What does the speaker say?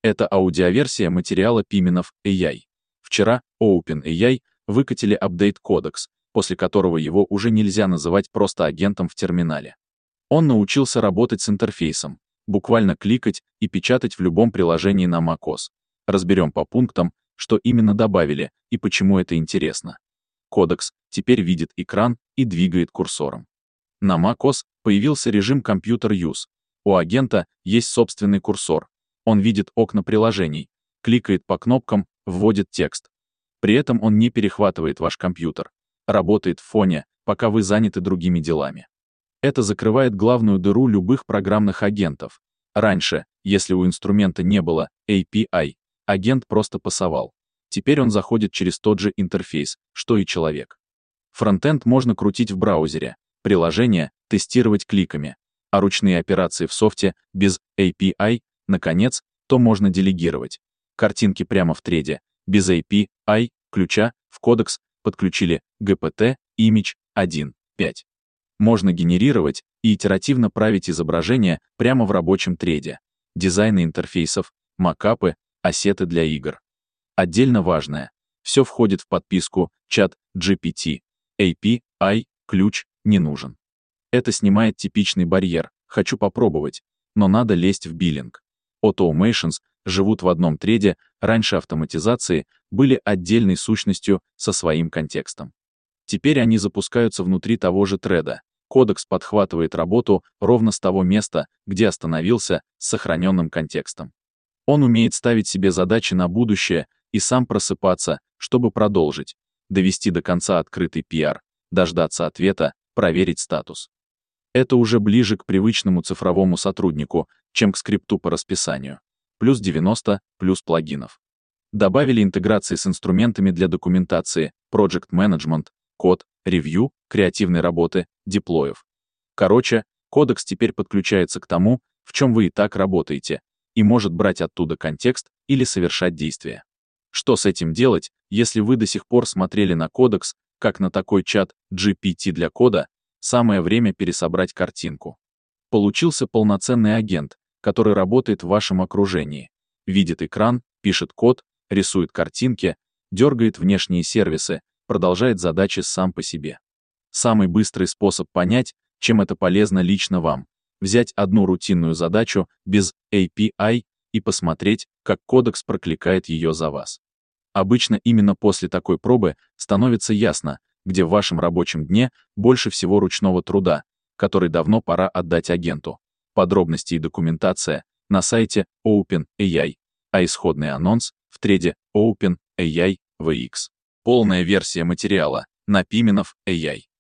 Это аудиоверсия материала Piminov AI. Вчера OpenAI выкатили апдейт-кодекс, после которого его уже нельзя называть просто агентом в терминале. Он научился работать с интерфейсом, буквально кликать и печатать в любом приложении на macOS. Разберем по пунктам, что именно добавили и почему это интересно. Кодекс теперь видит экран и двигает курсором. На macOS появился режим Computer Use. У агента есть собственный курсор. Он видит окна приложений, кликает по кнопкам, вводит текст. При этом он не перехватывает ваш компьютер, работает в фоне, пока вы заняты другими делами. Это закрывает главную дыру любых программных агентов. Раньше, если у инструмента не было API, агент просто пасовал. Теперь он заходит через тот же интерфейс, что и человек. Фронтенд можно крутить в браузере, приложение тестировать кликами, а ручные операции в софте без API, наконец, то можно делегировать. Картинки прямо в треде, без API, ключа, в кодекс подключили GPT Image 1.5. Можно генерировать и итеративно править изображения прямо в рабочем треде. Дизайны интерфейсов, макапы, ассеты для игр. Отдельно важное, все входит в подписку ChatGPT. API, ключ не нужен. Это снимает типичный барьер «хочу попробовать», но надо лезть в биллинг. Automations живут в одном треде, раньше автоматизации были отдельной сущностью со своим контекстом. Теперь они запускаются внутри того же треда. Кодекс подхватывает работу ровно с того места, где остановился, с сохраненным контекстом. Он умеет ставить себе задачи на будущее и сам просыпаться, чтобы продолжить, довести до конца открытый PR, дождаться ответа, проверить статус. Это уже ближе к привычному цифровому сотруднику, чем к скрипту по расписанию. Плюс 90, плюс плагинов. Добавили интеграции с инструментами для документации, project management, код, ревью, креативной работы, деплоев. Короче, кодекс теперь подключается к тому, в чем вы и так работаете, и может брать оттуда контекст или совершать действия. Что с этим делать, если вы до сих пор смотрели на кодекс, как на такой чат GPT для кода, самое время пересобрать картинку. Получился полноценный агент, который работает в вашем окружении, видит экран, пишет код, рисует картинки, дергает внешние сервисы, продолжает задачи сам по себе. Самый быстрый способ понять, чем это полезно лично вам, взять одну рутинную задачу без API и посмотреть, как кодекс прокликает ее за вас. Обычно именно после такой пробы становится ясно, где в вашем рабочем дне больше всего ручного труда, который давно пора отдать агенту. Подробности и документация на сайте OpenAI, а исходный анонс в треде OpenAI VX. Полная версия материала на Piminov AI.